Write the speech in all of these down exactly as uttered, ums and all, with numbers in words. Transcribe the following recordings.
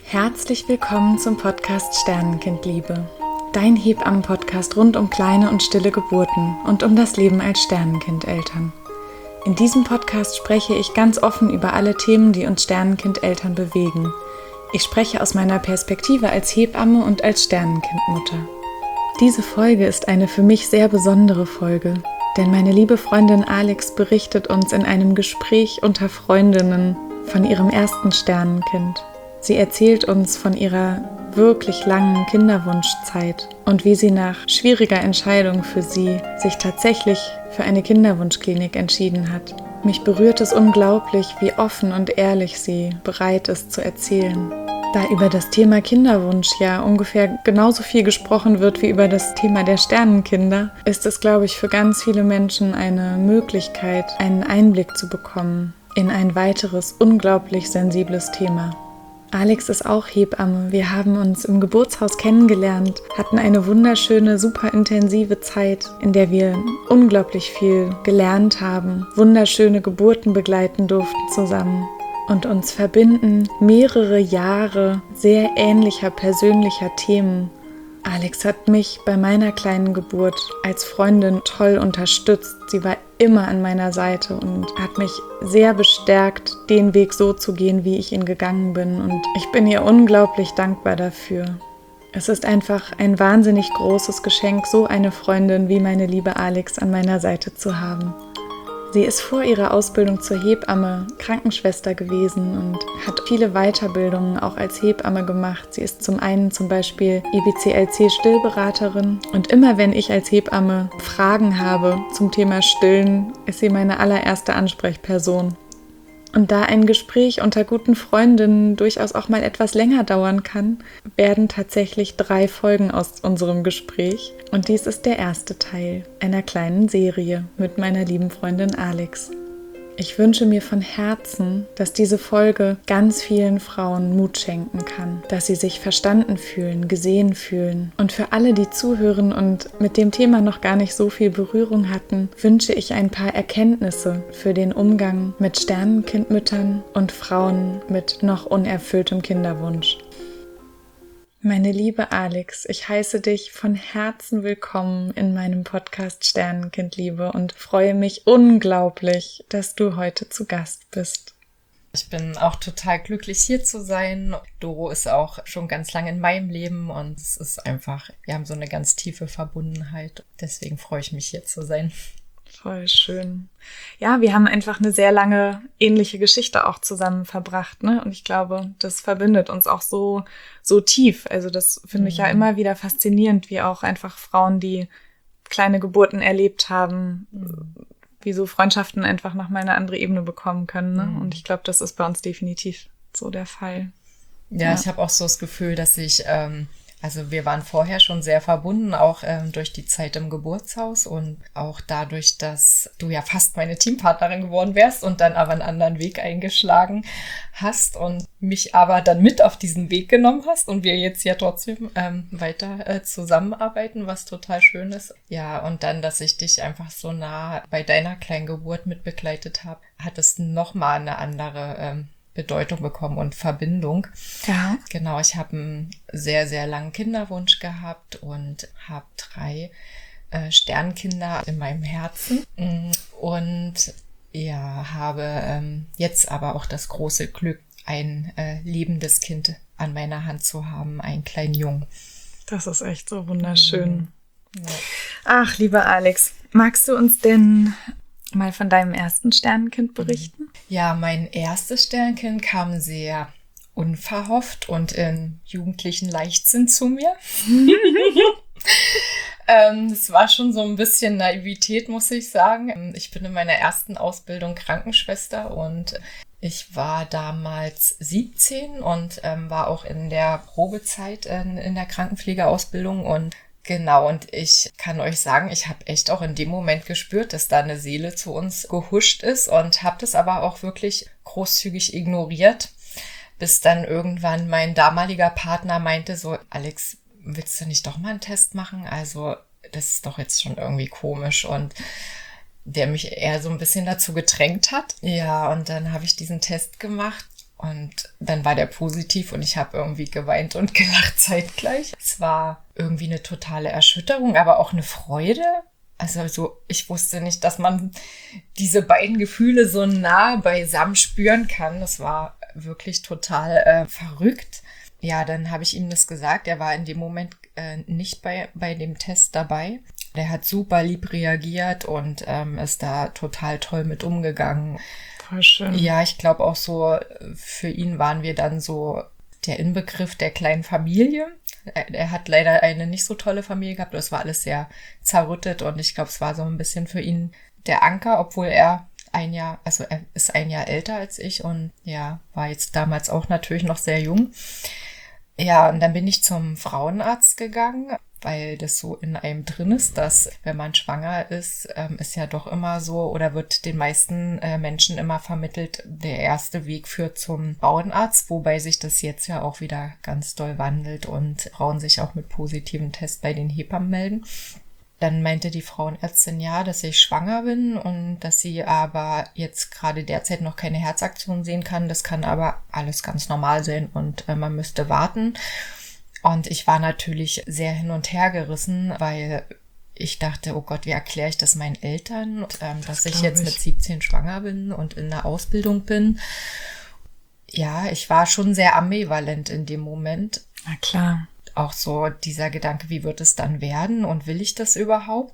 Herzlich willkommen zum Podcast Sternenkindliebe, dein Hebammen-Podcast rund um kleine und stille Geburten und um das Leben als Sternenkindeltern. In diesem Podcast spreche ich ganz offen über alle Themen, die uns Sternenkindeltern bewegen. Ich spreche aus meiner Perspektive als Hebamme und als Sternenkindmutter. Diese Folge ist eine für mich sehr besondere Folge, denn meine liebe Freundin Alex berichtet uns in einem Gespräch unter Freundinnen von ihrem ersten Sternenkind. Sie erzählt uns von ihrer wirklich langen Kinderwunschzeit und wie sie nach schwieriger Entscheidung für sie sich tatsächlich für eine Kinderwunschklinik entschieden hat. Mich berührt es unglaublich, wie offen und ehrlich sie bereit ist zu erzählen. Da über das Thema Kinderwunsch ja ungefähr genauso viel gesprochen wird wie über das Thema der Sternenkinder, ist es, glaube ich, für ganz viele Menschen eine Möglichkeit, einen Einblick zu bekommen in ein weiteres, unglaublich sensibles Thema. Alex ist auch Hebamme. Wir haben uns im Geburtshaus kennengelernt, hatten eine wunderschöne, super intensive Zeit, in der wir unglaublich viel gelernt haben, wunderschöne Geburten begleiten durften zusammen und uns verbinden mehrere Jahre sehr ähnlicher persönlicher Themen. Alex hat mich bei meiner kleinen Geburt als Freundin toll unterstützt. Sie war immer an meiner Seite und hat mich sehr bestärkt, den Weg so zu gehen, wie ich ihn gegangen bin. Und ich bin ihr unglaublich dankbar dafür. Es ist einfach ein wahnsinnig großes Geschenk, so eine Freundin wie meine liebe Alex an meiner Seite zu haben. Sie ist vor ihrer Ausbildung zur Hebamme Krankenschwester gewesen und hat viele Weiterbildungen auch als Hebamme gemacht. Sie ist zum einen zum Beispiel I B C L C-Stillberaterin und immer wenn ich als Hebamme Fragen habe zum Thema Stillen, ist sie meine allererste Ansprechperson. Und da ein Gespräch unter guten Freundinnen durchaus auch mal etwas länger dauern kann, werden tatsächlich drei Folgen aus unserem Gespräch. Und dies ist der erste Teil einer kleinen Serie mit meiner lieben Freundin Alex. Ich wünsche mir von Herzen, dass diese Folge ganz vielen Frauen Mut schenken kann, dass sie sich verstanden fühlen, gesehen fühlen. Und für alle, die zuhören und mit dem Thema noch gar nicht so viel Berührung hatten, wünsche ich ein paar Erkenntnisse für den Umgang mit Sternenkindmüttern und Frauen mit noch unerfülltem Kinderwunsch. Meine liebe Alex, ich heiße dich von Herzen willkommen in meinem Podcast Sternenkindliebe und freue mich unglaublich, dass du heute zu Gast bist. Ich bin auch total glücklich, hier zu sein. Doro ist auch schon ganz lange in meinem Leben und es ist einfach, wir haben so eine ganz tiefe Verbundenheit. Deswegen freue ich mich, hier zu sein. Voll schön. Ja, wir haben einfach eine sehr lange ähnliche Geschichte auch zusammen verbracht, ne? Und ich glaube, das verbindet uns auch so, so tief. Also das finde mhm. ich ja immer wieder faszinierend, wie auch einfach Frauen, die kleine Geburten erlebt haben, mhm. wie so Freundschaften einfach nochmal eine andere Ebene bekommen können, ne? Mhm. Und ich glaube, das ist bei uns definitiv so der Fall. Ja, ja. Ich habe auch so das Gefühl, dass ich... Ähm Also wir waren vorher schon sehr verbunden, auch ähm, durch die Zeit im Geburtshaus und auch dadurch, dass du ja fast meine Teampartnerin geworden wärst und dann aber einen anderen Weg eingeschlagen hast und mich aber dann mit auf diesen Weg genommen hast und wir jetzt ja trotzdem ähm, weiter äh, zusammenarbeiten, was total schön ist. Ja, und dann, dass ich dich einfach so nah bei deiner kleinen Geburt mit begleitet habe, hat es nochmal eine andere ähm, Bedeutung bekommen und Verbindung. Ja. Genau, ich habe einen sehr, sehr langen Kinderwunsch gehabt und habe drei äh, Sternkinder in meinem Herzen und ja, habe ähm, jetzt aber auch das große Glück, ein äh, lebendes Kind an meiner Hand zu haben, einen kleinen Jungen. Das ist echt so wunderschön. Mhm. Ja. Ach, lieber Alex, magst du uns denn mal von deinem ersten Sternenkind berichten? Ja, mein erstes Sternenkind kam sehr unverhofft und in jugendlichen Leichtsinn zu mir. ähm, es war schon so ein bisschen Naivität, muss ich sagen. Ich bin in meiner ersten Ausbildung Krankenschwester und ich war damals siebzehn und ähm, war auch in der Probezeit in, in der Krankenpflegeausbildung und genau, und ich kann euch sagen, ich habe echt auch in dem Moment gespürt, dass da eine Seele zu uns gehuscht ist und habe das aber auch wirklich großzügig ignoriert, bis dann irgendwann mein damaliger Partner meinte so, Alex, willst du nicht doch mal einen Test machen? Also das ist doch jetzt schon irgendwie komisch und der mich eher so ein bisschen dazu gedrängt hat. Ja, und dann habe ich diesen Test gemacht Und dann war der positiv und ich habe irgendwie geweint und gelacht zeitgleich. Es war irgendwie eine totale Erschütterung, aber auch eine Freude. Also so, ich wusste nicht, dass man diese beiden Gefühle so nah beisammen spüren kann. Das war wirklich total äh, verrückt. Ja, dann habe ich ihm das gesagt. Er war in dem Moment äh, nicht bei, bei dem Test dabei. Der hat super lieb reagiert und ähm, ist da total toll mit umgegangen. Voll schön. Ja, ich glaube auch so, für ihn waren wir dann so der Inbegriff der kleinen Familie. Er, er hat leider eine nicht so tolle Familie gehabt. Das war alles sehr zerrüttet und ich glaube, es war so ein bisschen für ihn der Anker, obwohl er ein Jahr, also er ist ein Jahr älter als ich und ja, war jetzt damals auch natürlich noch sehr jung. Ja, und dann bin ich zum Frauenarzt gegangen, weil das so in einem drin ist, dass wenn man schwanger ist, ähm, ist ja doch immer so oder wird den meisten äh, Menschen immer vermittelt, der erste Weg führt zum Frauenarzt, wobei sich das jetzt ja auch wieder ganz doll wandelt und Frauen sich auch mit positiven Tests bei den Hebammen melden. Dann meinte die Frauenärztin ja, dass ich schwanger bin und dass sie aber jetzt gerade derzeit noch keine Herzaktion sehen kann. Das kann aber alles ganz normal sein und äh, man müsste warten. Und ich war natürlich sehr hin und her gerissen, weil ich dachte, oh Gott, wie erkläre ich das meinen Eltern, und, ähm, das dass ich jetzt ich. mit siebzehn schwanger bin und in der Ausbildung bin. Ja, ich war schon sehr ambivalent in dem Moment. Na klar. Auch so dieser Gedanke, wie wird es dann werden und will ich das überhaupt?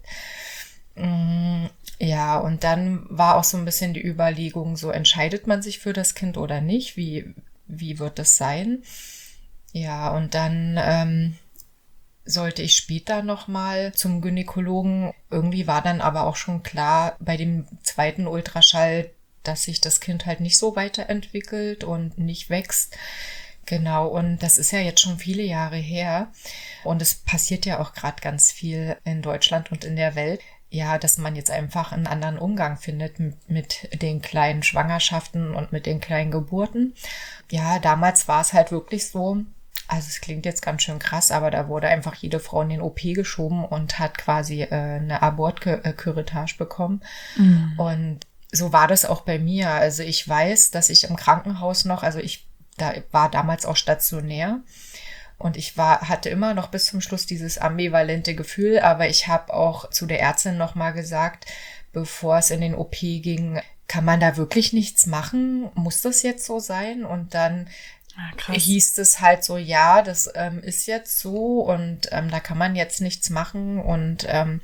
Ja, und dann war auch so ein bisschen die Überlegung, so entscheidet man sich für das Kind oder nicht? Wie, wie wird es sein? Ja, und dann ähm, sollte ich später nochmal zum Gynäkologen. Irgendwie war dann aber auch schon klar bei dem zweiten Ultraschall, dass sich das Kind halt nicht so weiterentwickelt und nicht wächst. Genau, und das ist ja jetzt schon viele Jahre her und es passiert ja auch gerade ganz viel in Deutschland und in der Welt. Ja, dass man jetzt einfach einen anderen Umgang findet mit, mit den kleinen Schwangerschaften und mit den kleinen Geburten. Ja, damals war es halt wirklich so, also es klingt jetzt ganz schön krass, aber da wurde einfach jede Frau in den O P geschoben und hat quasi äh, eine Abortcurettage bekommen. Mhm. Und so war das auch bei mir. Also ich weiß, dass ich im Krankenhaus noch, also ich da war damals auch stationär und ich war hatte immer noch bis zum Schluss dieses ambivalente Gefühl, aber ich habe auch zu der Ärztin nochmal gesagt, bevor es in den O P ging, kann man da wirklich nichts machen? Muss das jetzt so sein? Und dann ah, hieß es halt so, ja, das ähm, ist jetzt so und ähm, da kann man jetzt nichts machen und ähm,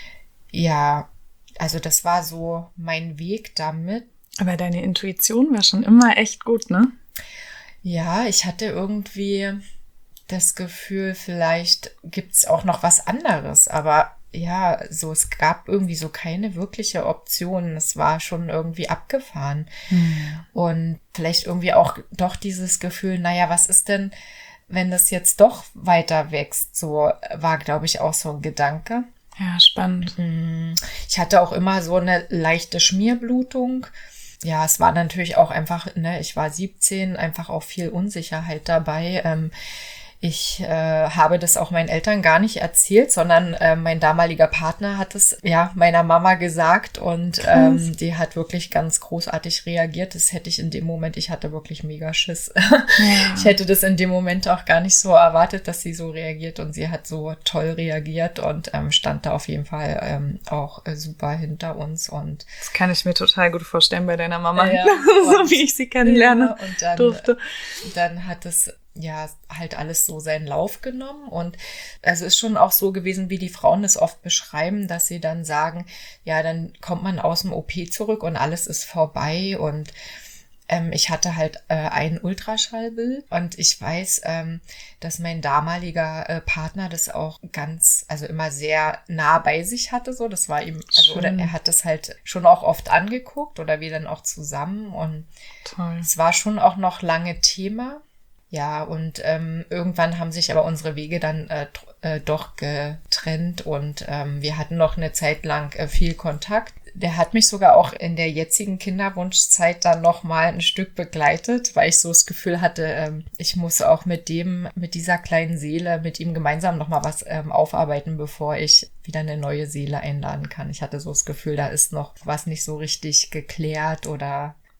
ja, also das war so mein Weg damit. Aber deine Intuition war schon immer echt gut, ne? Ja, ich hatte irgendwie das Gefühl, vielleicht gibt's auch noch was anderes, aber ja, so es gab irgendwie so keine wirkliche Option. Es war schon irgendwie abgefahren. Mhm. Und vielleicht irgendwie auch doch dieses Gefühl, naja, was ist denn, wenn das jetzt doch weiter wächst? So war, glaube ich, auch so ein Gedanke. Ja, spannend. Ich hatte auch immer so eine leichte Schmierblutung. Ja, es war natürlich auch einfach, ne, ich war siebzehn, einfach auch viel Unsicherheit dabei. Ähm, ich äh, habe das auch meinen Eltern gar nicht erzählt, sondern äh, mein damaliger Partner hat es ja meiner Mama gesagt und ähm, die hat wirklich ganz großartig reagiert. Das hätte ich in dem Moment, ich hatte wirklich mega Schiss. Ja. Ich hätte das in dem Moment auch gar nicht so erwartet, dass sie so reagiert und sie hat so toll reagiert und ähm, stand da auf jeden Fall ähm, auch äh, super hinter uns. Und das kann ich mir total gut vorstellen bei deiner Mama, ja, so wie ich sie kennenlernen ja, und dann, durfte. Dann hat es ja halt alles so seinen Lauf genommen und also ist schon auch so gewesen, wie die Frauen es oft beschreiben, dass sie dann sagen, ja, dann kommt man aus dem O P zurück und alles ist vorbei und ähm, ich hatte halt äh, ein Ultraschallbild und ich weiß, ähm, dass mein damaliger äh, Partner das auch ganz, also immer sehr nah bei sich hatte, so, das war ihm, also oder er hat das halt schon auch oft angeguckt oder wir dann auch zusammen und toll. Es war schon auch noch lange Thema. Ja, und ähm, irgendwann haben sich aber unsere Wege dann äh, äh, doch getrennt und ähm, wir hatten noch eine Zeit lang äh, viel Kontakt. Der hat mich sogar auch in der jetzigen Kinderwunschzeit dann noch mal ein Stück begleitet, weil ich so das Gefühl hatte, ähm, ich muss auch mit dem, mit dieser kleinen Seele, mit ihm gemeinsam noch mal was ähm, aufarbeiten, bevor ich wieder eine neue Seele einladen kann. Ich hatte so das Gefühl, da ist noch was nicht so richtig geklärt oder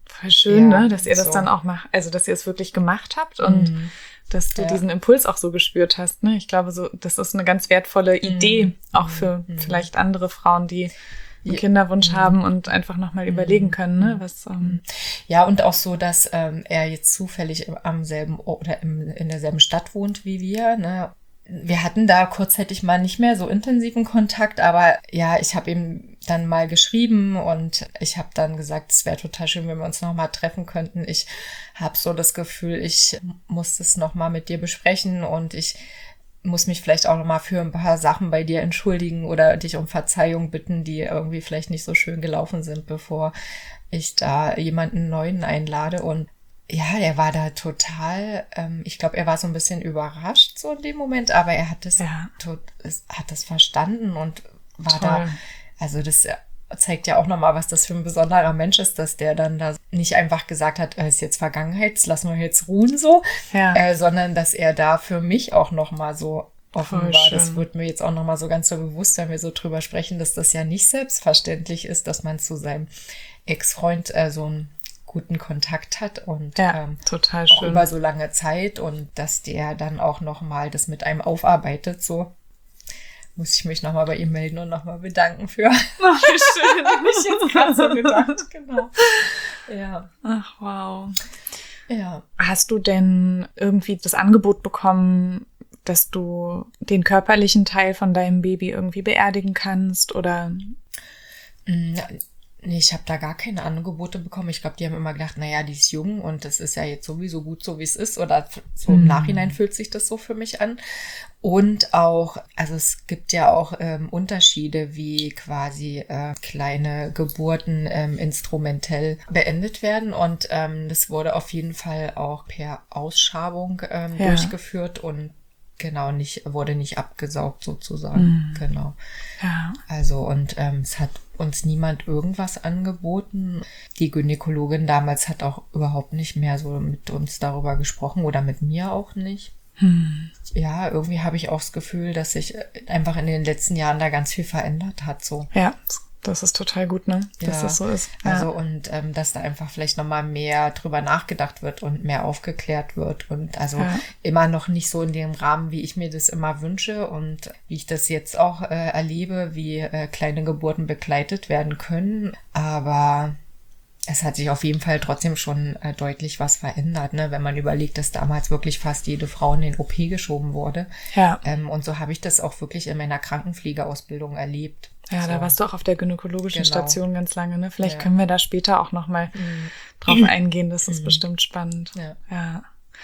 Voll schön, ja, ne? Dass ihr das so. dann auch macht, also dass ihr es wirklich gemacht habt und Mhm. dass du ja. diesen Impuls auch so gespürt hast, ne? Ich glaube, so, das ist eine ganz wertvolle Idee, Mhm. auch für mhm. vielleicht andere Frauen, die einen Ja. Kinderwunsch Mhm. haben und einfach nochmal Mhm. überlegen können, ne? Was, ähm, ja, und auch so, dass ähm, er jetzt zufällig im, am selben Ort oder im, in derselben Stadt wohnt wie wir, ne? Wir hatten da kurzzeitig mal nicht mehr so intensiven Kontakt, aber ja, ich habe ihm dann mal geschrieben und ich habe dann gesagt, es wäre total schön, wenn wir uns nochmal treffen könnten. Ich habe so das Gefühl, ich muss das nochmal mit dir besprechen und ich muss mich vielleicht auch nochmal für ein paar Sachen bei dir entschuldigen oder dich um Verzeihung bitten, die irgendwie vielleicht nicht so schön gelaufen sind, bevor ich da jemanden Neuen einlade. Und ja, er war da total, ähm, ich glaube, er war so ein bisschen überrascht so in dem Moment, aber er hat das, Ja. tot, es, hat das verstanden und war Toll. da, also das zeigt ja auch nochmal, was das für ein besonderer Mensch ist, dass der dann da nicht einfach gesagt hat, es ist jetzt Vergangenheit, das lassen wir jetzt ruhen so, Ja. äh, sondern dass er da für mich auch nochmal so offen Voll war. schön. Das wird mir jetzt auch nochmal so ganz so bewusst, wenn wir so drüber sprechen, dass das ja nicht selbstverständlich ist, dass man zu seinem Ex-Freund äh, so einen guten Kontakt hat und Ja, ähm, total auch schön. über so lange Zeit und dass der dann auch nochmal das mit einem aufarbeitet, so muss ich mich nochmal bei ihm melden und nochmal bedanken für. Ach, wie schön. Hab ich jetzt gerade so gedacht, genau. Ja, Ach, wow. ja. Hast du denn irgendwie das Angebot bekommen, dass du den körperlichen Teil von deinem Baby irgendwie beerdigen kannst oder? Mm, Nee, ich habe da gar keine Angebote bekommen. Ich glaube, die haben immer gedacht, naja, die ist jung und das ist ja jetzt sowieso gut so, wie es ist. Oder so im Mhm. Nachhinein fühlt sich das so für mich an. Und auch, also es gibt ja auch ähm, Unterschiede, wie quasi äh, kleine Geburten ähm, instrumentell beendet werden. Und ähm, das wurde auf jeden Fall auch per Ausschabung ähm, Ja. durchgeführt und genau, nicht, wurde nicht abgesaugt sozusagen. Genau. Ja. Also und ähm, es hat uns niemand irgendwas angeboten. Die Gynäkologin damals hat auch überhaupt nicht mehr so mit uns darüber gesprochen oder mit mir auch nicht. Hm. Ja, irgendwie habe ich auch das Gefühl, dass sich einfach in den letzten Jahren da ganz viel verändert hat. So. Ja, das ist total gut, ne? Dass Ja, das so ist. Ja. Also und ähm, dass da einfach vielleicht nochmal mehr drüber nachgedacht wird und mehr aufgeklärt wird und also Ja. immer noch nicht so in dem Rahmen, wie ich mir das immer wünsche und wie ich das jetzt auch äh, erlebe, wie äh, kleine Geburten begleitet werden können. Aber es hat sich auf jeden Fall trotzdem schon äh, deutlich was verändert, ne? Wenn man überlegt, dass damals wirklich fast jede Frau in den O P geschoben wurde. Ja. Ähm, und so habe ich das auch wirklich in meiner Krankenpflegeausbildung erlebt. Ja, so. da warst du auch auf der gynäkologischen Genau. Station ganz lange, ne? Vielleicht Ja. können wir da später auch nochmal Mhm. drauf eingehen. Das ist bestimmt spannend. Ja. Ja.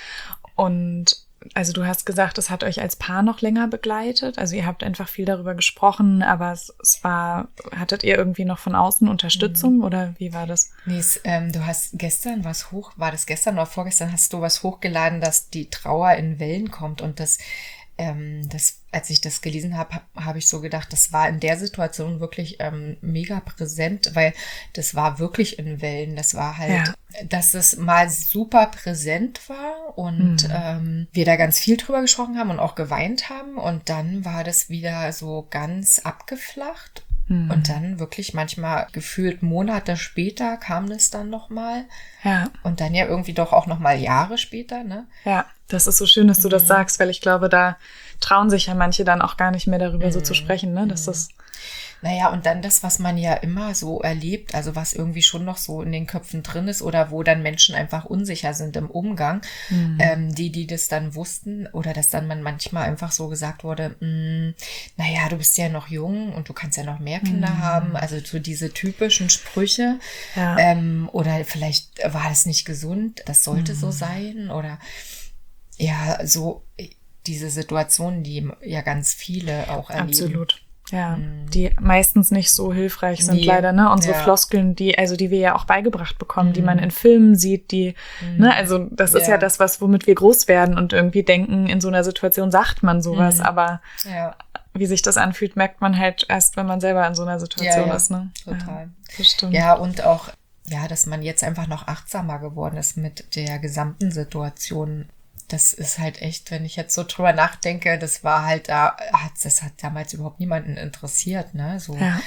Und also du hast gesagt, es hat euch als Paar noch länger begleitet. Also ihr habt einfach viel darüber gesprochen, aber es, es war, hattet ihr irgendwie noch von außen Unterstützung oder wie war das? Nee, es, ähm, du hast gestern was hoch, war das gestern oder vorgestern, hast du was hochgeladen, dass die Trauer in Wellen kommt und das, ähm, das, als ich das gelesen habe, habe hab ich so gedacht, das war in der Situation wirklich ähm, mega präsent, weil das war wirklich in Wellen. Das war halt, Ja. dass es mal super präsent war und Mhm. ähm, wir da ganz viel drüber gesprochen haben und auch geweint haben und dann war das wieder so ganz abgeflacht. Mhm. Und dann wirklich manchmal gefühlt Monate später kam das dann nochmal. Ja. Und dann ja irgendwie doch auch nochmal Jahre später, ne? Ja, das ist so schön, dass du Mhm. das sagst, weil ich glaube, da trauen sich ja manche dann auch gar nicht mehr darüber so zu sprechen, ne? Dass das, Naja, und dann das, was man ja immer so erlebt, also was irgendwie schon noch so in den Köpfen drin ist oder wo dann Menschen einfach unsicher sind im Umgang, Mhm. ähm, die, die das dann wussten oder dass dann man manchmal einfach so gesagt wurde, mh, naja, du bist ja noch jung und du kannst ja noch mehr Kinder Mhm. haben, also so diese typischen Sprüche ja. ähm, oder vielleicht war das nicht gesund, das sollte Mhm. so sein oder ja, so diese Situationen, die ja ganz viele auch erleben. Absolut. Ja, Mhm. die meistens nicht so hilfreich sind Nee. leider, ne? Unsere Ja. Floskeln, die, also die wir ja auch beigebracht bekommen, die Mhm. man in Filmen sieht, die, Mhm. ne, also das ist ja Ja. das, was, womit wir groß werden und irgendwie denken, in so einer Situation sagt man sowas, Mhm. aber Ja, wie sich das anfühlt, merkt man halt erst, wenn man selber in so einer Situation Ja, ja. ist, ne? total. Ja, das stimmt. Ja, und auch, ja, dass man jetzt einfach noch achtsamer geworden ist mit der gesamten Situation. Das ist halt echt, wenn ich jetzt so drüber nachdenke, das war halt da, hat, das hat damals überhaupt niemanden interessiert, ne? So, Ja.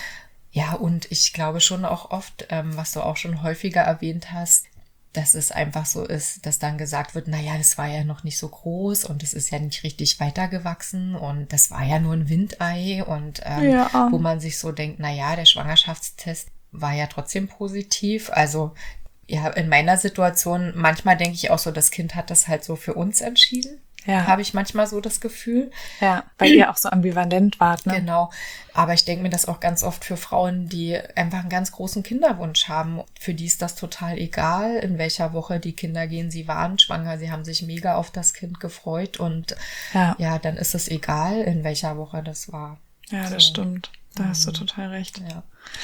Ja, und ich glaube schon auch oft, ähm, was du auch schon häufiger erwähnt hast, dass es einfach so ist, dass dann gesagt wird, naja, das war ja noch nicht so groß und es ist ja nicht richtig weitergewachsen und das war ja nur ein Windei und ähm, Ja. wo man sich so denkt, naja, der Schwangerschaftstest war ja trotzdem positiv. Also ja, in meiner Situation, manchmal denke ich auch so, das Kind hat das halt so für uns entschieden. Ja. Habe ich manchmal so das Gefühl. Ja, weil ihr auch so ambivalent wart, ne? Genau. Aber ich denke mir das auch ganz oft für Frauen, die einfach einen ganz großen Kinderwunsch haben. Für die ist das total egal, in welcher Woche die Kinder gehen. Sie waren schwanger, sie haben sich mega auf das Kind gefreut und Ja, ja, dann ist es egal, in welcher Woche das war. ja, das So. stimmt. Da hast du total recht. Ja.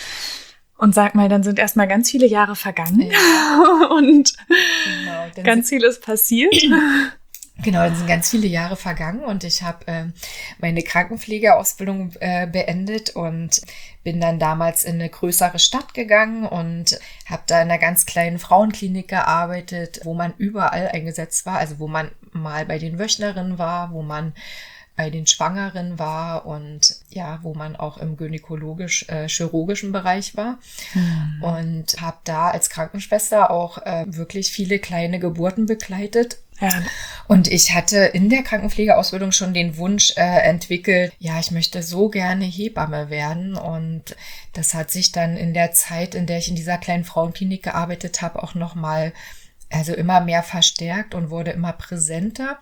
Und sag mal, dann sind erstmal ganz viele Jahre vergangen Ja. und Genau, dann ganz viel ist passiert. Genau, dann sind ganz viele Jahre vergangen und ich habe äh, meine Krankenpflegeausbildung äh, beendet und bin dann damals in eine größere Stadt gegangen und habe da in einer ganz kleinen Frauenklinik gearbeitet, wo man überall eingesetzt war, also wo man mal bei den Wöchnerinnen war, wo man bei den Schwangeren war und ja, wo man auch im gynäkologisch-chirurgischen Bereich war. Mhm. Und habe da als Krankenschwester auch äh, wirklich viele kleine Geburten begleitet. Ja. Und ich hatte in der Krankenpflegeausbildung schon den Wunsch äh, entwickelt, ja, ich möchte so gerne Hebamme werden. Und das hat sich dann in der Zeit, in der ich in dieser kleinen Frauenklinik gearbeitet habe, auch nochmal, also immer mehr verstärkt und wurde immer präsenter.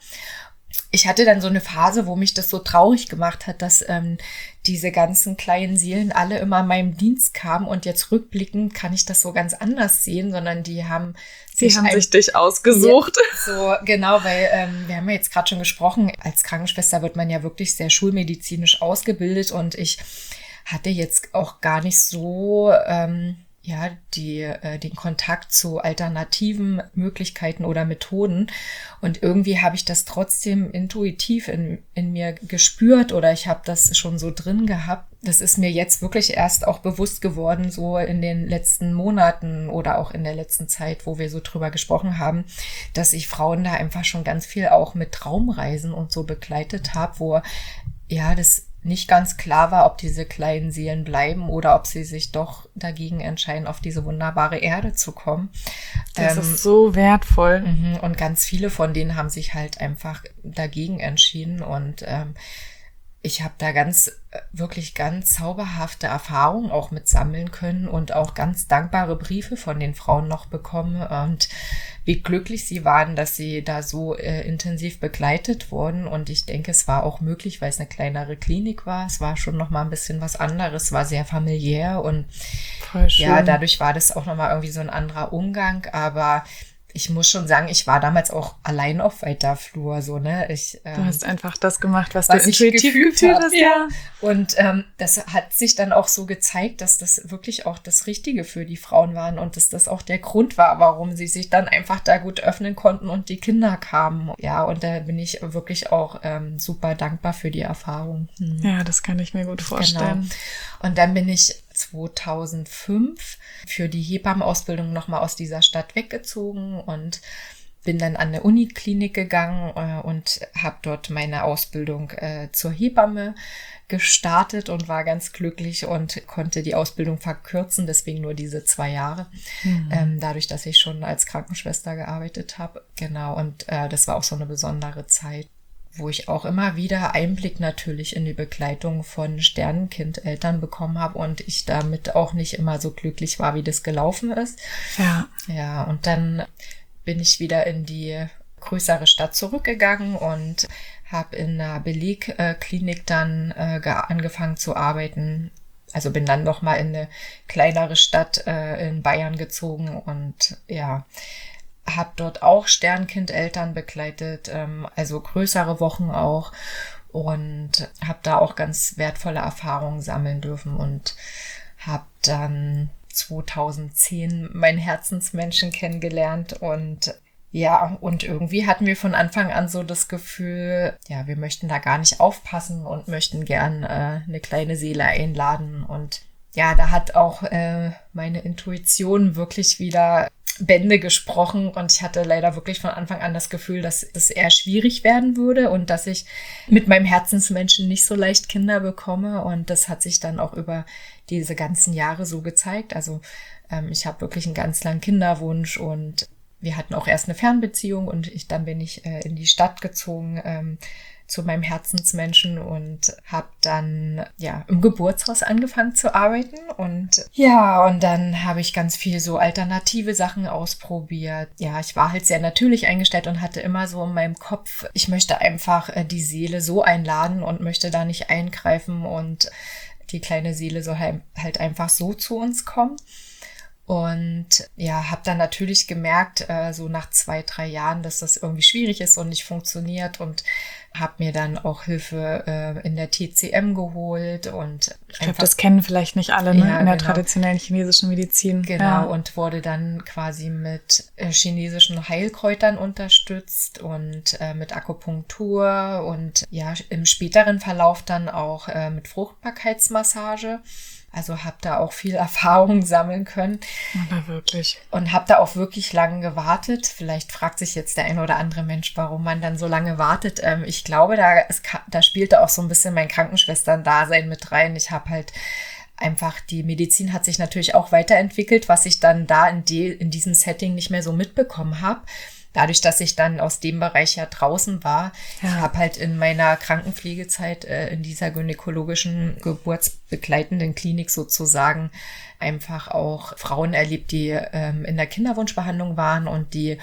Ich hatte dann so eine Phase, wo mich das so traurig gemacht hat, dass ähm, diese ganzen kleinen Seelen alle immer in meinem Dienst kamen und jetzt rückblickend kann ich das so ganz anders sehen, sondern die haben Sie sich haben ein, sich dich ausgesucht. So, genau, weil ähm, wir haben ja jetzt gerade schon gesprochen, als Krankenschwester wird man ja wirklich sehr schulmedizinisch ausgebildet und ich hatte jetzt auch gar nicht so ähm, ja, die, äh, den Kontakt zu alternativen Möglichkeiten oder Methoden. Und irgendwie habe ich das trotzdem intuitiv in, in mir gespürt oder ich habe das schon so drin gehabt. Das ist mir jetzt wirklich erst auch bewusst geworden, so in den letzten Monaten oder auch in der letzten Zeit, wo wir so drüber gesprochen haben, dass ich Frauen da einfach schon ganz viel auch mit Traumreisen und so begleitet habe, wo ja, das nicht ganz klar war, ob diese kleinen Seelen bleiben oder ob sie sich doch dagegen entscheiden, auf diese wunderbare Erde zu kommen. Das ähm, ist so wertvoll. Und ganz viele von denen haben sich halt einfach dagegen entschieden und ähm, ich habe da ganz, wirklich ganz zauberhafte Erfahrungen auch mit sammeln können und auch ganz dankbare Briefe von den Frauen noch bekommen und wie glücklich sie waren, dass sie da so äh, intensiv begleitet wurden. Und ich denke, es war auch möglich, weil es eine kleinere Klinik war. Es war schon noch mal ein bisschen was anderes, war sehr familiär und Voll schön. Ja, dadurch war das auch noch mal irgendwie so ein anderer Umgang, aber ich muss schon sagen, ich war damals auch allein auf weiter Flur, so, ne? Ich, ähm, du hast einfach das gemacht, was, was du ich intuitiv gefühlt gefühlt hab, hast, ja. ja. Und ähm, das hat sich dann auch so gezeigt, dass das wirklich auch das Richtige für die Frauen waren und dass das auch der Grund war, warum sie sich dann einfach da gut öffnen konnten und die Kinder kamen. Ja, und da bin ich wirklich auch ähm, super dankbar für die Erfahrung. Hm. Ja, das kann ich mir gut vorstellen. Genau. Und dann bin ich zweitausendfünf für die Hebammenausbildung nochmal aus dieser Stadt weggezogen und bin dann an eine Uniklinik gegangen äh, und habe dort meine Ausbildung äh, zur Hebamme gestartet und war ganz glücklich und konnte die Ausbildung verkürzen, deswegen nur diese zwei Jahre, mhm. ähm, dadurch, dass ich schon als Krankenschwester gearbeitet habe. Genau, und äh, das war auch so eine besondere Zeit, wo ich auch immer wieder Einblick natürlich in die Begleitung von Sternenkindeltern bekommen habe und ich damit auch nicht immer so glücklich war, wie das gelaufen ist. Ja. Ja, und dann bin ich wieder in die größere Stadt zurückgegangen und habe in einer Belegklinik dann äh, angefangen zu arbeiten. Also bin dann noch mal in eine kleinere Stadt äh, in Bayern gezogen und ja, habe dort auch Sternenkindeltern begleitet, ähm, also größere Wochen auch und habe da auch ganz wertvolle Erfahrungen sammeln dürfen und habe dann zweitausendzehn meinen Herzensmenschen kennengelernt und ja, und irgendwie hatten wir von Anfang an so das Gefühl, ja, wir möchten da gar nicht aufpassen und möchten gern äh, eine kleine Seele einladen und ja, da hat auch äh, meine Intuition wirklich wieder Bände gesprochen und ich hatte leider wirklich von Anfang an das Gefühl, dass es eher schwierig werden würde und dass ich mit meinem Herzensmenschen nicht so leicht Kinder bekomme und das hat sich dann auch über diese ganzen Jahre so gezeigt. Also ähm, ich habe wirklich einen ganz langen Kinderwunsch und wir hatten auch erst eine Fernbeziehung und ich, dann bin ich äh, in die Stadt gezogen, ähm, zu meinem Herzensmenschen und habe dann ja im Geburtshaus angefangen zu arbeiten und ja, und dann habe ich ganz viel so alternative Sachen ausprobiert. Ja, ich war halt sehr natürlich eingestellt und hatte immer so in meinem Kopf, ich möchte einfach äh, die Seele so einladen und möchte da nicht eingreifen und die kleine Seele soll halt, halt einfach so zu uns kommen. Und ja, habe dann natürlich gemerkt, äh, so nach zwei, drei Jahren, dass das irgendwie schwierig ist und nicht funktioniert und habe mir dann auch Hilfe äh, in der T C M geholt. Und ich glaube, das kennen vielleicht nicht alle, ne? Ja, in der genau. traditionellen chinesischen Medizin. Genau, ja. Und wurde dann quasi mit äh, chinesischen Heilkräutern unterstützt und äh, mit Akupunktur und ja, im späteren Verlauf dann auch äh, mit Fruchtbarkeitsmassage. Also habe da auch viel Erfahrung sammeln können. Aber wirklich. Und habe da auch wirklich lange gewartet. Vielleicht fragt sich jetzt der eine oder andere Mensch, warum man dann so lange wartet. Ähm, ich glaube, da, es, da spielte auch so ein bisschen mein Krankenschwestern-Dasein mit rein. Ich habe halt einfach, die Medizin hat sich natürlich auch weiterentwickelt, was ich dann da in, die, in diesem Setting nicht mehr so mitbekommen habe. Dadurch, dass ich dann aus dem Bereich ja draußen war, ja. Ich habe halt in meiner Krankenpflegezeit äh, in dieser gynäkologischen geburtsbegleitenden Klinik sozusagen einfach auch Frauen erlebt, die ähm, in der Kinderwunschbehandlung waren und die,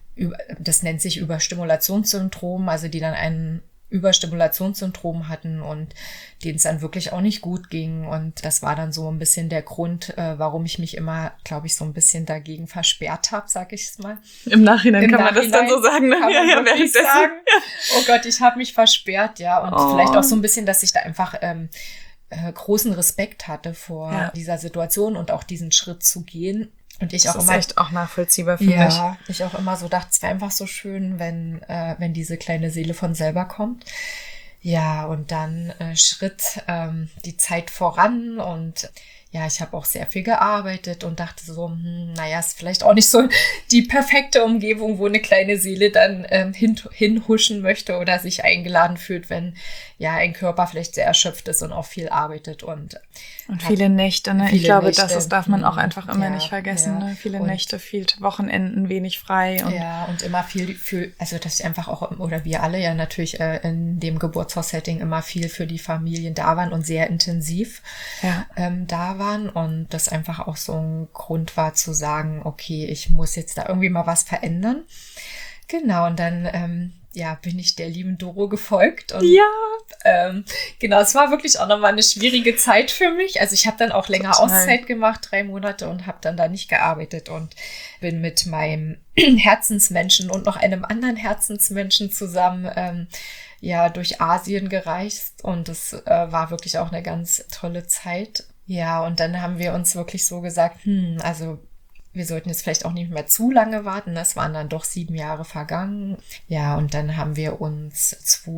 das nennt sich Überstimulationssyndrom, also die dann einen Überstimulationssyndrom hatten und denen es dann wirklich auch nicht gut ging. Und das war dann so ein bisschen der Grund, äh, warum ich mich immer, glaube ich, so ein bisschen dagegen versperrt habe, sag ich es mal. Im Nachhinein Im kann Nachhinein man das dann so sagen, ne? Kann Ja, man ja, wirklich währenddessen. sagen. Oh Gott, ich habe mich versperrt, ja. Und oh. vielleicht auch so ein bisschen, dass ich da einfach ähm, äh, großen Respekt hatte vor ja. dieser Situation und auch diesen Schritt zu gehen. Und ich das auch ist immer, echt auch nachvollziehbar, finde ja, ich. ich auch immer so dachte, es wäre einfach so schön, wenn, äh, wenn diese kleine Seele von selber kommt. Ja, und dann äh, schritt ähm, die Zeit voran und ja, ich habe auch sehr viel gearbeitet und dachte so, hm, naja, ist vielleicht auch nicht so die perfekte Umgebung, wo eine kleine Seele dann ähm, hin, hinhuschen möchte oder sich eingeladen fühlt, wenn ja ein Körper vielleicht sehr erschöpft ist und auch viel arbeitet. Und, und viele Nächte, ne? Viele ich glaube, Nächte. das, das darf man auch einfach immer ja, nicht vergessen. Ja. Ne? Viele und, Nächte, viel Wochenenden, wenig frei. Und ja, und immer viel für, also dass ich einfach auch, oder wir alle ja natürlich äh, in dem Geburtshaus-Setting immer viel für die Familien da waren und sehr intensiv ja. ähm, da waren und das einfach auch so ein Grund war zu sagen, okay, ich muss jetzt da irgendwie mal was verändern. Genau, und dann ähm, ja, bin ich der lieben Doro gefolgt. Und, ja. Ähm, genau, es war wirklich auch nochmal eine schwierige Zeit für mich. Also ich habe dann auch länger Total. Auszeit gemacht, drei Monate und habe dann da nicht gearbeitet und bin mit meinem Herzensmenschen und noch einem anderen Herzensmenschen zusammen ähm, ja durch Asien gereist und das äh, war wirklich auch eine ganz tolle Zeit. Ja, und dann haben wir uns wirklich so gesagt, hm, also wir sollten jetzt vielleicht auch nicht mehr zu lange warten. Es waren dann doch sieben Jahre vergangen. Ja, und dann haben wir uns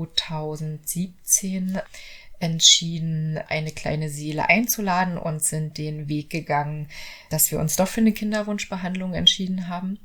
zweitausendsiebzehn entschieden, eine kleine Seele einzuladen und sind den Weg gegangen, dass wir uns doch für eine Kinderwunschbehandlung entschieden haben.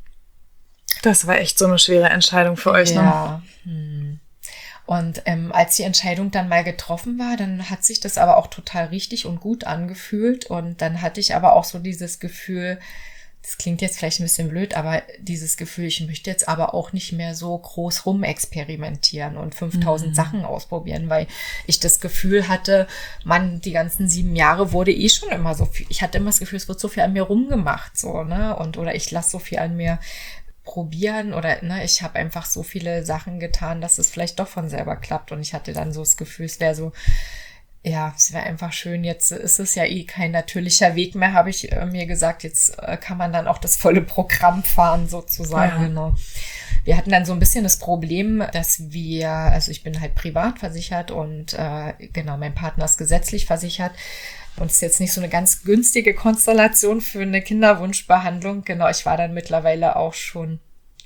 Das war echt so eine schwere Entscheidung für euch, ne? Ja. Hm. Und ähm, als die Entscheidung dann mal getroffen war, dann hat sich das aber auch total richtig und gut angefühlt. Und dann hatte ich aber auch so dieses Gefühl, das klingt jetzt vielleicht ein bisschen blöd, aber dieses Gefühl, ich möchte jetzt aber auch nicht mehr so groß rumexperimentieren und fünftausend mhm. Sachen ausprobieren, weil ich das Gefühl hatte, Mann, die ganzen sieben Jahre wurde eh schon immer so viel. Ich hatte immer das Gefühl, es wird so viel an mir rumgemacht, so, ne? Und oder ich lasse so viel an mir probieren oder ne, ich habe einfach so viele Sachen getan, dass es vielleicht doch von selber klappt und ich hatte dann so das Gefühl, es wäre so, ja, es wäre einfach schön, jetzt ist es ja eh kein natürlicher Weg mehr, habe ich äh, mir gesagt, jetzt äh, kann man dann auch das volle Programm fahren sozusagen, ja. Genau. Wir hatten dann so ein bisschen das Problem, dass wir, also ich bin halt privat versichert und äh, genau, mein Partner ist gesetzlich versichert. Und es ist jetzt nicht so eine ganz günstige Konstellation für eine Kinderwunschbehandlung. Genau, ich war dann mittlerweile auch schon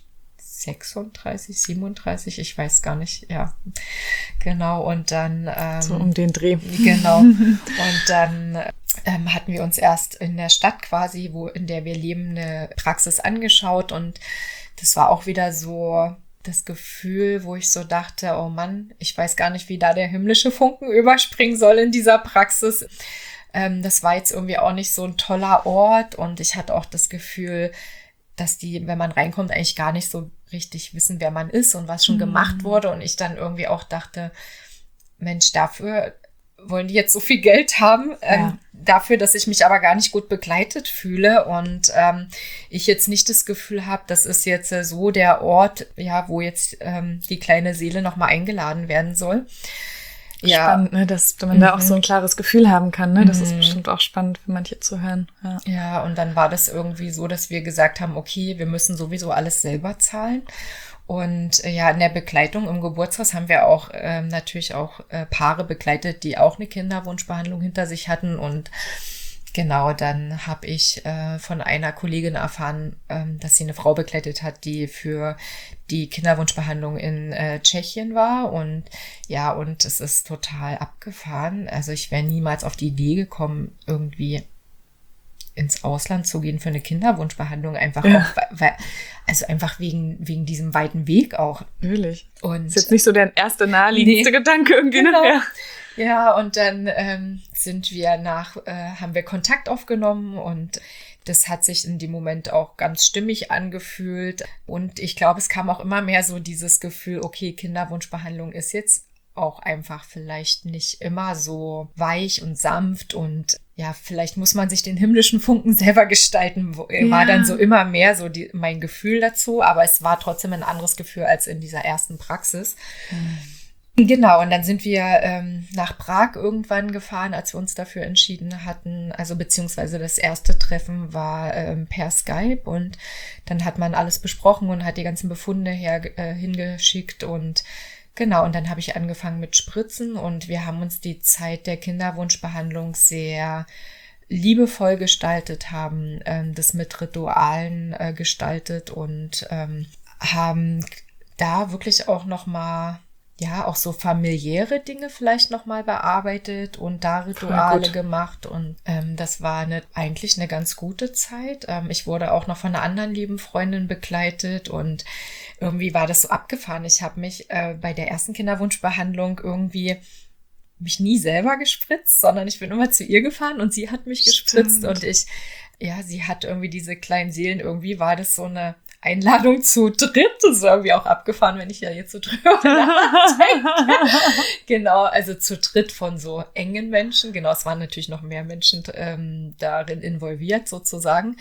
sechsunddreißig, siebenunddreißig, ich weiß gar nicht, ja. Genau, und dann... Ähm, so um den Dreh. Genau. Und dann ähm, hatten wir uns erst in der Stadt quasi, wo in der wir leben, eine Praxis angeschaut. Und das war auch wieder so das Gefühl, wo ich so dachte, oh Mann, ich weiß gar nicht, wie da der himmlische Funken überspringen soll in dieser Praxis. Ähm, das war jetzt irgendwie auch nicht so ein toller Ort. Und ich hatte auch das Gefühl, dass die, wenn man reinkommt, eigentlich gar nicht so richtig wissen, wer man ist und was schon mhm. gemacht wurde. Und ich dann irgendwie auch dachte, Mensch, dafür wollen die jetzt so viel Geld haben, ja. ähm, dafür, dass ich mich aber gar nicht gut begleitet fühle und ähm, ich jetzt nicht das Gefühl habe, das ist jetzt äh, so der Ort, ja, wo jetzt ähm, die kleine Seele nochmal eingeladen werden soll. Ja. Spannend, ne, dass man mhm. da auch so ein klares Gefühl haben kann, ne? Das mhm. ist bestimmt auch spannend für manche zu hören. Ja. ja, und dann war das irgendwie so, dass wir gesagt haben, okay, wir müssen sowieso alles selber zahlen. Und äh, ja, in der Begleitung im Geburtshaus haben wir auch ähm, natürlich auch äh, Paare begleitet, die auch eine Kinderwunschbehandlung hinter sich hatten. Und genau, dann habe ich äh, von einer Kollegin erfahren, ähm, dass sie eine Frau begleitet hat, die für die Kinderwunschbehandlung in äh, Tschechien war. Und ja, und es ist total abgefahren. Also ich wäre niemals auf die Idee gekommen, irgendwie ins Ausland zu gehen für eine Kinderwunschbehandlung, einfach ja. auch, weil, also einfach wegen, wegen diesem weiten Weg auch. Natürlich. Und ist jetzt nicht so der erste naheliegendste nee, Gedanke irgendwie. Genau. Ja. ja, und dann ähm, sind wir nach, äh, haben wir Kontakt aufgenommen und das hat sich in dem Moment auch ganz stimmig angefühlt. Und ich glaube, es kam auch immer mehr so dieses Gefühl, okay, Kinderwunschbehandlung ist jetzt auch einfach vielleicht nicht immer so weich und sanft und ja, vielleicht muss man sich den himmlischen Funken selber gestalten, war ja. dann so immer mehr so die, mein Gefühl dazu, aber es war trotzdem ein anderes Gefühl als in dieser ersten Praxis. Mhm. Genau, und dann sind wir ähm, nach Prag irgendwann gefahren, als wir uns dafür entschieden hatten, also beziehungsweise das erste Treffen war ähm, per Skype und dann hat man alles besprochen und hat die ganzen Befunde her, äh, hingeschickt und genau, und dann habe ich angefangen mit Spritzen und wir haben uns die Zeit der Kinderwunschbehandlung sehr liebevoll gestaltet, haben ähm, das mit Ritualen äh, gestaltet und ähm, haben da wirklich auch nochmal, ja, auch so familiäre Dinge vielleicht nochmal bearbeitet und da Rituale gemacht und ähm, das war eine, eigentlich eine ganz gute Zeit. Ähm, ich wurde auch noch von einer anderen lieben Freundin begleitet und irgendwie war das so abgefahren. Ich habe mich äh, bei der ersten Kinderwunschbehandlung irgendwie mich nie selber gespritzt, sondern ich bin immer zu ihr gefahren und sie hat mich gespritzt. Stimmt. Und ich, ja, sie hat irgendwie diese kleinen Seelen, irgendwie war das so eine Einladung zu dritt. Das ist irgendwie auch abgefahren, wenn ich ja jetzt so drüber nachdenke. Genau, also zu dritt von so engen Menschen. Genau, es waren natürlich noch mehr Menschen ähm, darin involviert sozusagen.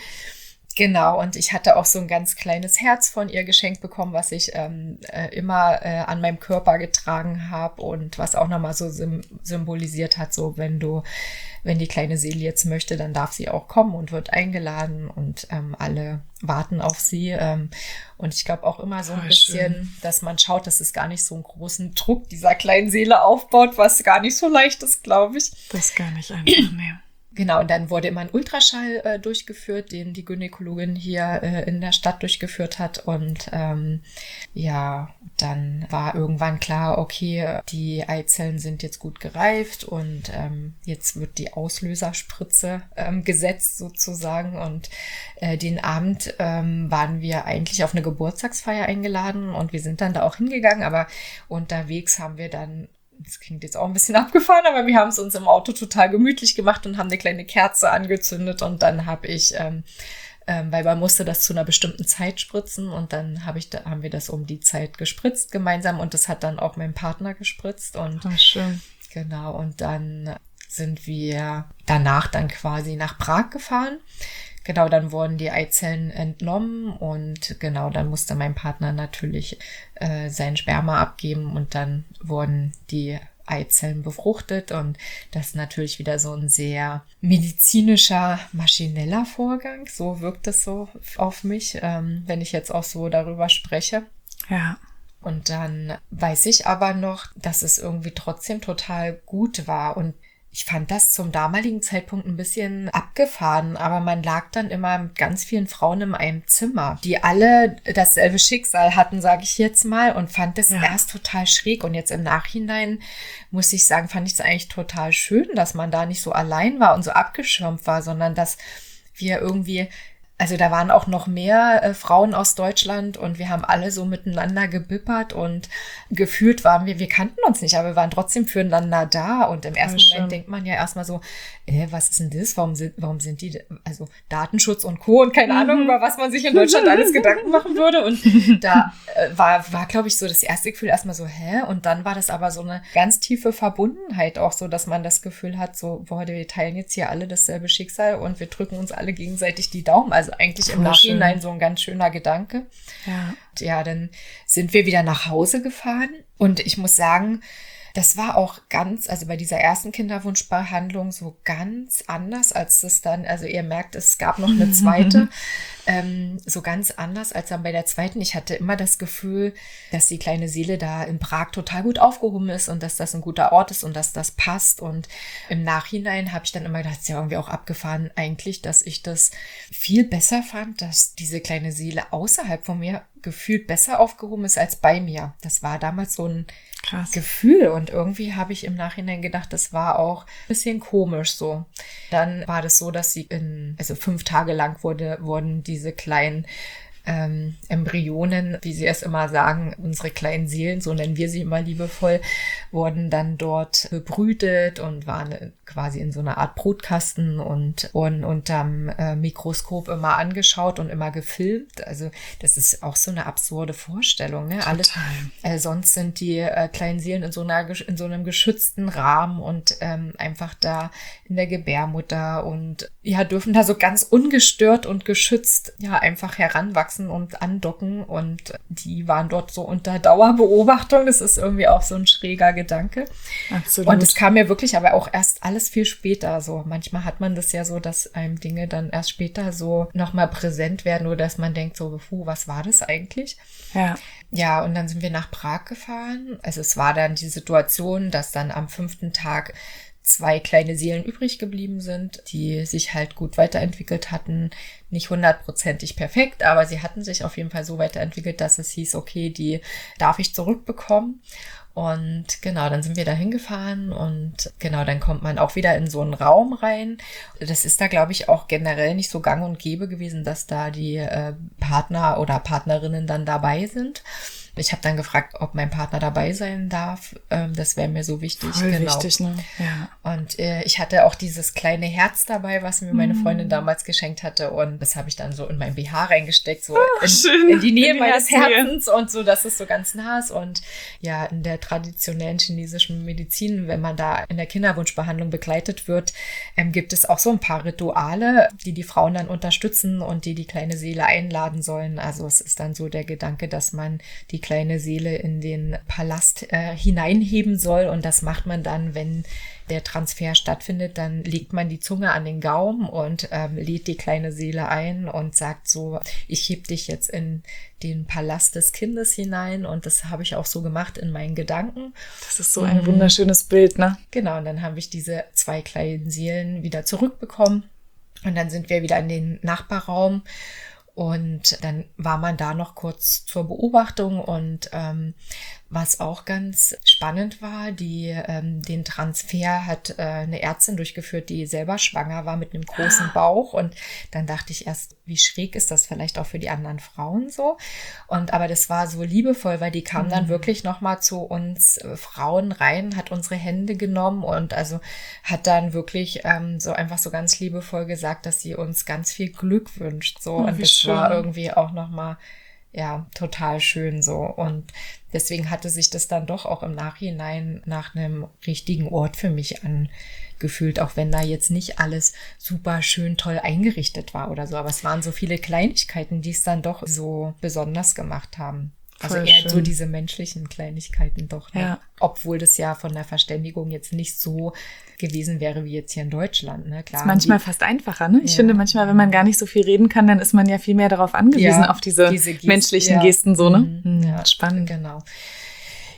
Genau, und ich hatte auch so ein ganz kleines Herz von ihr geschenkt bekommen, was ich ähm, äh, immer äh, an meinem Körper getragen habe und was auch nochmal so sim- symbolisiert hat, so wenn du, wenn die kleine Seele jetzt möchte, dann darf sie auch kommen und wird eingeladen und ähm, alle warten auf sie. Ähm, und ich glaube auch immer so ein Voll bisschen, schön. Dass man schaut, dass es gar nicht so einen großen Druck dieser kleinen Seele aufbaut, was gar nicht so leicht ist, glaube ich. Das ist gar nicht einfach mehr. Genau, und dann wurde immer ein Ultraschall äh, durchgeführt, den die Gynäkologin hier äh, in der Stadt durchgeführt hat. Und ähm, ja, dann war irgendwann klar, okay, die Eizellen sind jetzt gut gereift und ähm, jetzt wird die Auslöserspritze ähm, gesetzt sozusagen. Und äh, den Abend ähm, waren wir eigentlich auf eine Geburtstagsfeier eingeladen und wir sind dann da auch hingegangen, aber unterwegs haben wir dann, das klingt jetzt auch ein bisschen abgefahren, aber wir haben es uns im Auto total gemütlich gemacht und haben eine kleine Kerze angezündet und dann habe ich, ähm, ähm, weil man musste das zu einer bestimmten Zeit spritzen und dann habe ich, da haben wir das um die Zeit gespritzt gemeinsam und das hat dann auch mein Partner gespritzt und oh, schön. Genau, und dann sind wir danach dann quasi nach Prag gefahren. Genau, dann wurden die Eizellen entnommen und genau, dann musste mein Partner natürlich äh, sein Sperma abgeben und dann wurden die Eizellen befruchtet und das ist natürlich wieder so ein sehr medizinischer, maschineller Vorgang. So wirkt es so auf mich, ähm, wenn ich jetzt auch so darüber spreche. Ja. Und dann weiß ich aber noch, dass es irgendwie trotzdem total gut war und ich fand das zum damaligen Zeitpunkt ein bisschen abgefahren, aber man lag dann immer mit ganz vielen Frauen in einem Zimmer, die alle dasselbe Schicksal hatten, sage ich jetzt mal, und fand das ja. erst total schräg. Und jetzt im Nachhinein, muss ich sagen, fand ich es eigentlich total schön, dass man da nicht so allein war und so abgeschirmt war, sondern dass wir irgendwie... Also da waren auch noch mehr äh, Frauen aus Deutschland und wir haben alle so miteinander gebippert und gefühlt waren wir, wir kannten uns nicht, aber wir waren trotzdem füreinander da. Und im ersten ja, Moment denkt man ja erstmal so, äh, was ist denn das? Warum sind, warum sind die, also Datenschutz und Co. und keine mhm. Ahnung, über was man sich in Deutschland alles Gedanken machen würde. Und da äh, war, war glaube ich, so das erste Gefühl erstmal so, hä? Und dann war das aber so eine ganz tiefe Verbundenheit auch so, dass man das Gefühl hat, so, boah, wir teilen jetzt hier alle dasselbe Schicksal und wir drücken uns alle gegenseitig die Daumen. Also eigentlich im Nachhinein schön. So ein ganz schöner Gedanke. Ja. Und ja, dann sind wir wieder nach Hause gefahren und ich muss sagen, das war auch ganz, also bei dieser ersten Kinderwunschbehandlung so ganz anders als das dann, also ihr merkt, es gab noch eine zweite, ähm, so ganz anders als dann bei der zweiten. Ich hatte immer das Gefühl, dass die kleine Seele da in Prag total gut aufgehoben ist und dass das ein guter Ort ist und dass das passt. Und im Nachhinein habe ich dann immer gedacht, es ist ja irgendwie auch abgefahren eigentlich, dass ich das viel besser fand, dass diese kleine Seele außerhalb von mir gefühlt besser aufgehoben ist als bei mir. Das war damals so ein Krass. Gefühl und irgendwie habe ich im Nachhinein gedacht, das war auch ein bisschen komisch so. Dann war das so, dass sie in, also fünf Tage lang wurde, wurden diese kleinen ähm, Embryonen, wie sie es immer sagen, unsere kleinen Seelen, so nennen wir sie immer liebevoll, wurden dann dort bebrütet und waren quasi in so einer Art Brutkasten und wurden unterm äh, Mikroskop immer angeschaut und immer gefilmt. Also das ist auch so eine absurde Vorstellung. Ne? Alles, äh, sonst sind die äh, kleinen Seelen in so, einer, in so einem geschützten Rahmen und ähm, einfach da in der Gebärmutter und ja, dürfen da so ganz ungestört und geschützt ja einfach heranwachsen und andocken und die waren dort so unter Dauerbeobachtung. Das ist irgendwie auch so ein schräger Gedanke. Absolut. Und es kam mir wirklich aber auch erst alles viel später so. Manchmal hat man das ja so, dass einem Dinge dann erst später so nochmal präsent werden oder dass man denkt so, puh, was war das eigentlich? Ja. Ja, und dann sind wir nach Prag gefahren. Also es war dann die Situation, dass dann am fünften Tag zwei kleine Seelen übrig geblieben sind, die sich halt gut weiterentwickelt hatten. Nicht hundertprozentig perfekt, aber sie hatten sich auf jeden Fall so weiterentwickelt, dass es hieß, okay, die darf ich zurückbekommen. Und genau, dann sind wir da hingefahren und genau, dann kommt man auch wieder in so einen Raum rein. Das ist da, glaube ich, auch generell nicht so gang und gäbe gewesen, dass da die äh, Partner oder Partnerinnen dann dabei sind. Ich habe dann gefragt, ob mein Partner dabei sein darf. Ähm, das wäre mir so wichtig. Voll genau. wichtig, ne? Ja. Und äh, ich hatte auch dieses kleine Herz dabei, was mir meine Freundin mm. damals geschenkt hatte. Und das habe ich dann so in mein B H reingesteckt, so oh, in, schön. in die Nähe in die meines Herzen. Herzens und so, dass es so ganz nah ist. Und ja, in der traditionellen chinesischen Medizin, wenn man da in der Kinderwunschbehandlung begleitet wird, ähm, gibt es auch so ein paar Rituale, die die Frauen dann unterstützen und die die kleine Seele einladen sollen. Also es ist dann so der Gedanke, dass man die kleine Seele in den Palast äh, hineinheben soll und das macht man dann, wenn der Transfer stattfindet, dann legt man die Zunge an den Gaumen und ähm, lädt die kleine Seele ein und sagt so, ich heb dich jetzt in den Palast des Kindes hinein und das habe ich auch so gemacht in meinen Gedanken. Das ist so ein mhm. wunderschönes Bild, ne? Genau, und dann habe ich diese zwei kleinen Seelen wieder zurückbekommen und dann sind wir wieder in den Nachbarraum. Und dann war man da noch kurz zur Beobachtung und ähm, was auch ganz spannend war, die ähm, den Transfer hat äh, eine Ärztin durchgeführt, die selber schwanger war mit einem großen Bauch und dann dachte ich erst, wie schräg ist das vielleicht auch für die anderen Frauen so? Und aber das war so liebevoll, weil die kam mhm. dann wirklich nochmal zu uns äh, Frauen rein, hat unsere Hände genommen und also hat dann wirklich ähm, so einfach so ganz liebevoll gesagt, dass sie uns ganz viel Glück wünscht so oh, und das schön. War irgendwie auch nochmal ja, total schön so. Und deswegen hatte sich das dann doch auch im Nachhinein nach einem richtigen Ort für mich angefühlt, auch wenn da jetzt nicht alles super schön toll eingerichtet war oder so. Aber es waren so viele Kleinigkeiten, die es dann doch so besonders gemacht haben. Also Voll eher schön. So diese menschlichen Kleinigkeiten doch. Ne? Ja. Obwohl das ja von der Verständigung jetzt nicht so gewesen wäre wie jetzt hier in Deutschland. Ne? Klar, ist manchmal die, fast einfacher. Ne? Ich ja. finde manchmal, wenn man gar nicht so viel reden kann, dann ist man ja viel mehr darauf angewiesen, ja, auf diese, diese Gesten, menschlichen ja. Gesten. So, ne? Mhm. Ja, spannend. Genau.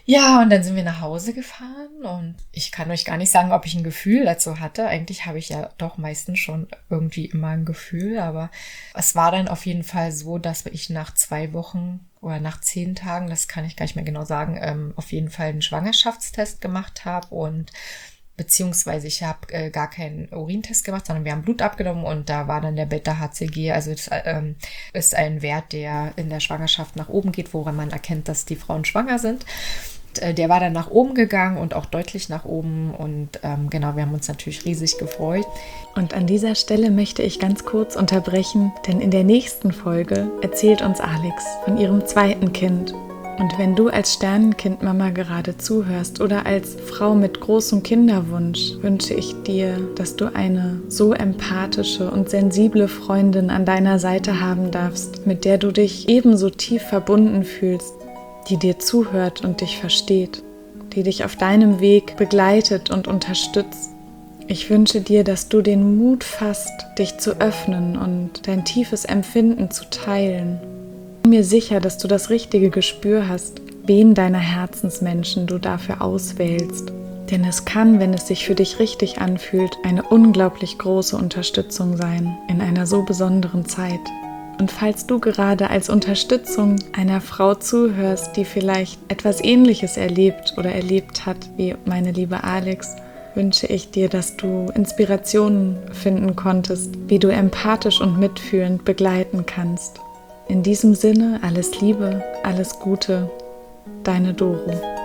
Ja, und dann sind wir nach Hause gefahren und ich kann euch gar nicht sagen, ob ich ein Gefühl dazu hatte. Eigentlich habe ich ja doch meistens schon irgendwie immer ein Gefühl, aber es war dann auf jeden Fall so, dass ich nach zwei Wochen oder nach zehn Tagen, das kann ich gar nicht mehr genau sagen, ähm, auf jeden Fall einen Schwangerschaftstest gemacht habe und beziehungsweise ich habe äh, gar keinen Urintest gemacht, sondern wir haben Blut abgenommen und da war dann der Beta-H C G, also das ähm, ist ein Wert, der in der Schwangerschaft nach oben geht, woran man erkennt, dass die Frauen schwanger sind. Und, äh, der war dann nach oben gegangen und auch deutlich nach oben und ähm, genau, wir haben uns natürlich riesig gefreut. Und an dieser Stelle möchte ich ganz kurz unterbrechen, denn in der nächsten Folge erzählt uns Alex von ihrem zweiten Kind. Und wenn du als Sternenkind-Mama gerade zuhörst oder als Frau mit großem Kinderwunsch, wünsche ich dir, dass du eine so empathische und sensible Freundin an deiner Seite haben darfst, mit der du dich ebenso tief verbunden fühlst, die dir zuhört und dich versteht, die dich auf deinem Weg begleitet und unterstützt. Ich wünsche dir, dass du den Mut fasst, dich zu öffnen und dein tiefes Empfinden zu teilen. Ich bin mir sicher, dass du das richtige Gespür hast, wen deiner Herzensmenschen du dafür auswählst. Denn es kann, wenn es sich für dich richtig anfühlt, eine unglaublich große Unterstützung sein in einer so besonderen Zeit. Und falls du gerade als Unterstützung einer Frau zuhörst, die vielleicht etwas Ähnliches erlebt oder erlebt hat wie meine liebe Alex, wünsche ich dir, dass du Inspirationen finden konntest, wie du empathisch und mitfühlend begleiten kannst. In diesem Sinne, alles Liebe, alles Gute, deine Doro.